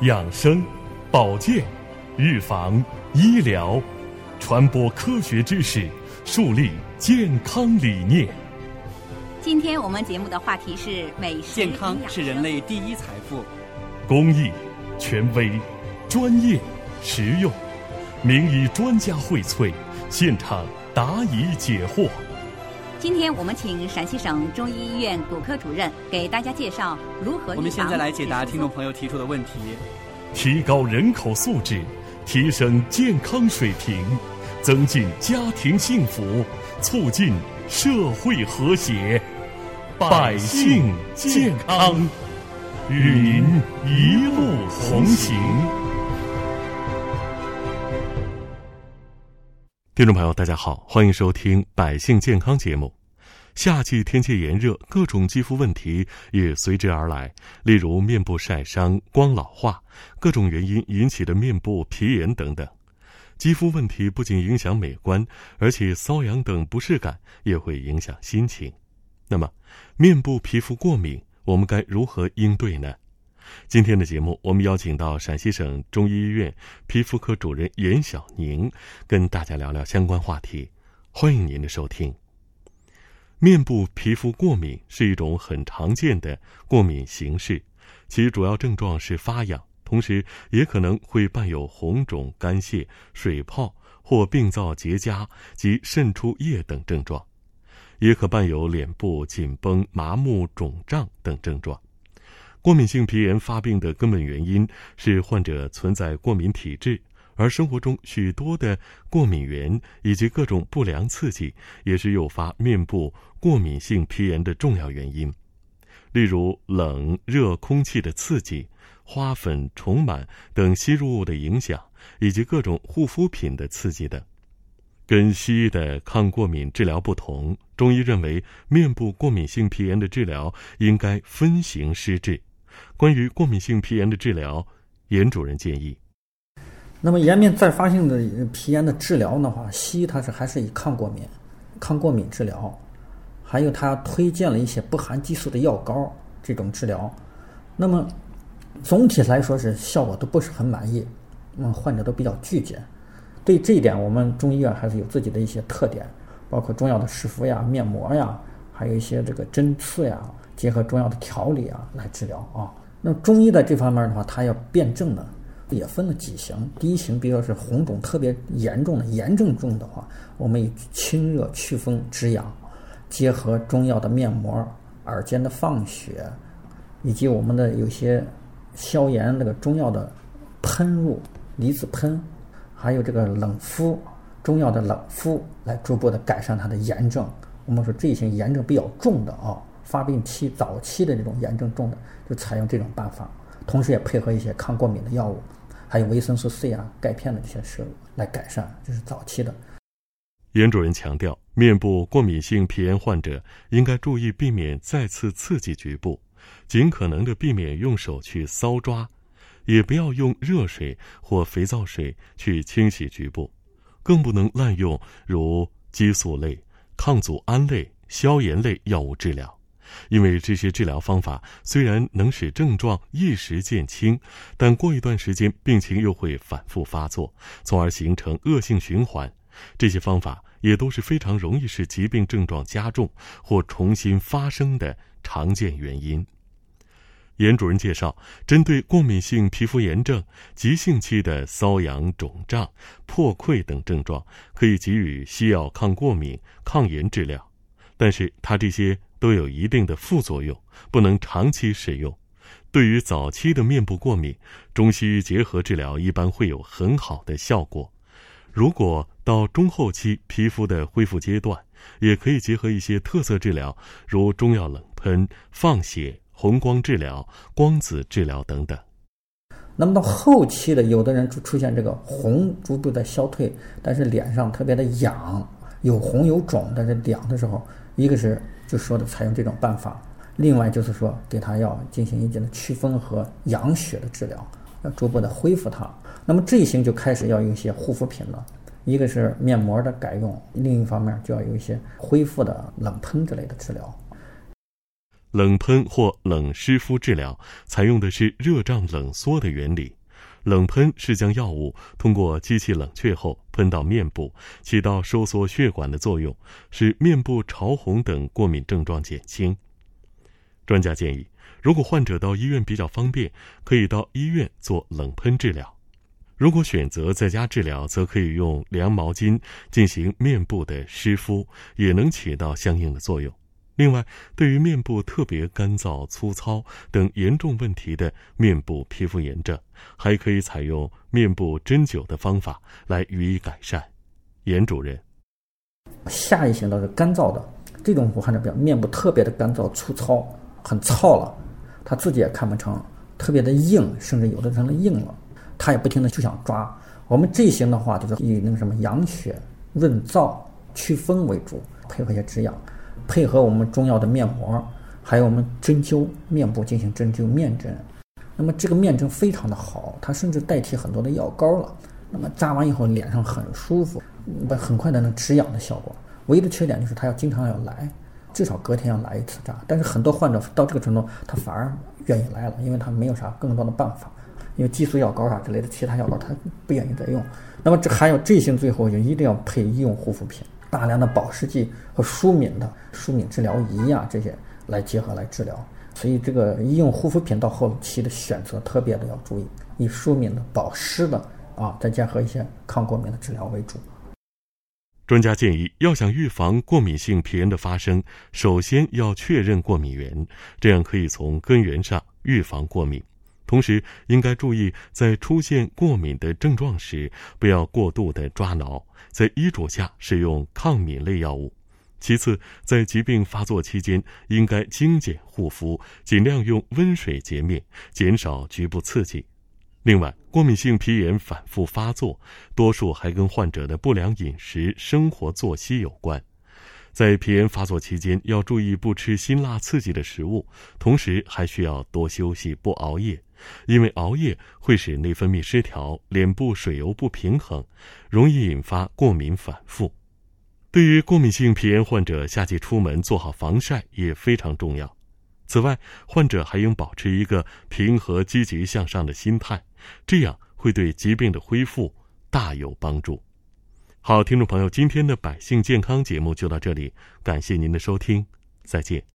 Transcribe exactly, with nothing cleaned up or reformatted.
养生、保健、预防、医疗，传播科学知识，树立健康理念。 今天我们节目的话题是美食健康是人类第一财富。 公益、权威、专业、实用，名医专家荟萃，现场答疑解惑。 今天我们请陕西省中医医院骨科主任给大家介绍如何预防。 我们现在来解答听众朋友提出的问题。 提高人口素质，提升健康水平，增进家庭幸福，促进社会和谐，百姓健康，与您一路同行。听众朋友大家好，欢迎收听百姓健康节目。夏季天气炎热，各种肌肤问题也随之而来，例如面部晒伤、光老化，各种原因引起的面部皮炎等等。肌肤问题不仅影响美观，而且瘙痒等不适感也会影响心情。那么面部皮肤过敏我们该如何应对呢？今天的节目我们邀请到陕西省中医医院皮肤科主任严晓宁，跟大家聊聊相关话题。欢迎您的收听。面部皮肤过敏是一种很常见的过敏形式，其主要症状是发痒，同时也可能会伴有红肿、干泻、水泡或病灶结痂及渗出液等症状，也可伴有脸部紧绷、麻木、肿胀等症状。过敏性皮炎发病的根本原因是患者存在过敏体质，而生活中许多的过敏源以及各种不良刺激也是诱发面部过敏性皮炎的重要原因，例如冷热空气的刺激、花粉、虫螨等吸入物的影响，以及各种护肤品的刺激等。跟西医的抗过敏治疗不同，中医认为面部过敏性皮炎的治疗应该分型施治。关于过敏性皮炎的治疗，严主任建议， 那么颜面再发性的皮炎的治疗的话，西医它是还是以抗过敏、抗过敏治疗，还有它推荐了一些不含激素的药膏这种治疗。那么总体来说是效果都不是很满意，嗯，患者都比较拒绝。对这一点，我们中医院还是有自己的一些特点，包括中药的湿敷呀、面膜呀，还有一些这个针刺呀，结合中药的调理啊来治疗啊。那中医在这方面的话，它要辨证呢，也分了几型。第一型，比如说是红肿特别严重的、炎症重的话，我们以清热祛风止痒，结合中药的面膜、耳尖的放血，以及我们的有些消炎那个中药的喷入、离子喷，还有这个冷敷，中药的冷敷，来逐步的改善它的炎症。我们说这一型炎症比较重的啊，发病期早期的这种炎症重的，就采用这种办法，同时也配合一些抗过敏的药物，还有维生素 C 啊、钙片的这些摄入来改善，这是早期的。 严主任强调，面部过敏性皮炎患者应该注意避免再次刺激局部，尽可能的避免用手去搔抓，也不要用热水或肥皂水去清洗局部，更不能滥用如激素类、抗组胺类、消炎类药物治疗，因为这些治疗方法虽然能使症状一时减轻，但过一段时间病情又会反复发作，从而形成恶性循环。这些方法也都是非常容易使疾病症状加重或重新发生的常见原因。严主任介绍，针对过敏性皮肤炎症、急性期的瘙痒、肿胀、破溃等症状，可以给予西药抗过敏、抗炎治疗，但是它这些都有一定的副作用，不能长期使用。对于早期的面部过敏，中西医结合治疗一般会有很好的效果。如果到中后期皮肤的恢复阶段，也可以结合一些特色治疗，如中药冷喷、放血、红光治疗、光子治疗等等。 那么到后期的，有的人出现这个红逐步的消退，但是脸上特别的痒，有红有肿，但是痒的时候，一个是就说的采用这种办法，另外就是说给他要进行一定的祛风和养血的治疗，要逐步的恢复它。那么这一型就开始要有一些护肤品了，一个是面膜的改用，另一方面就要有一些恢复的冷喷之类的治疗。 冷喷或冷湿敷治疗采用的是热胀冷缩的原理，冷喷是将药物通过机器冷却后喷到面部，起到收缩血管的作用，使面部潮红等过敏症状减轻。专家建议，如果患者到医院比较方便，可以到医院做冷喷治疗。如果选择在家治疗，则可以用凉毛巾进行面部的湿敷，也能起到相应的作用。另外，对于面部特别干燥、粗糙等严重问题的面部皮肤炎症，还可以采用面部针灸的方法来予以改善。严主任， 下一型的是干燥的，这种患者比较面部特别的干燥、粗糙，很糙了，他自己也看不成，特别的硬，甚至有的成了硬了，他也不停的就想抓。我们这一型的话，就是以那个什么养血、润燥、祛风为主，配合一些止痒。配合我们中药的面膜，还有我们针灸，面部进行针灸面针。那么这个面针非常的好，它甚至代替很多的药膏了。那么扎完以后脸上很舒服，很快的能止痒的效果。唯一的缺点就是它要经常要来，至少隔天要来一次扎。但是很多患者到这个程度，他反而愿意来了，因为他没有啥更多的办法，因为激素药膏啊之类的其他药膏他不愿意再用。那么这还有这型最后就一定要配医用护肤品。大量的保湿剂和舒敏的舒敏治疗仪啊，这些来结合来治疗，所以这个医用护肤品到后期的选择特别的要注意，以舒敏的、保湿的啊，再结合一些抗过敏的治疗为主。 专家建议，要想预防过敏性皮炎的发生，首先要确认过敏源，这样可以从根源上预防过敏。同时，应该注意在出现过敏的症状时，不要过度的抓挠，在医嘱下使用抗敏类药物。其次，在疾病发作期间，应该精简护肤，尽量用温水洁面，减少局部刺激。另外，过敏性皮炎反复发作，多数还跟患者的不良饮食、生活作息有关。在皮炎发作期间，要注意不吃辛辣刺激的食物，同时还需要多休息，不熬夜。因为熬夜会使内分泌失调，脸部水油不平衡，容易引发过敏反复。对于过敏性皮炎患者，夏季出门做好防晒也非常重要。此外，患者还应保持一个平和积极向上的心态，这样会对疾病的恢复大有帮助。好，听众朋友，今天的百姓健康节目就到这里，感谢您的收听，再见。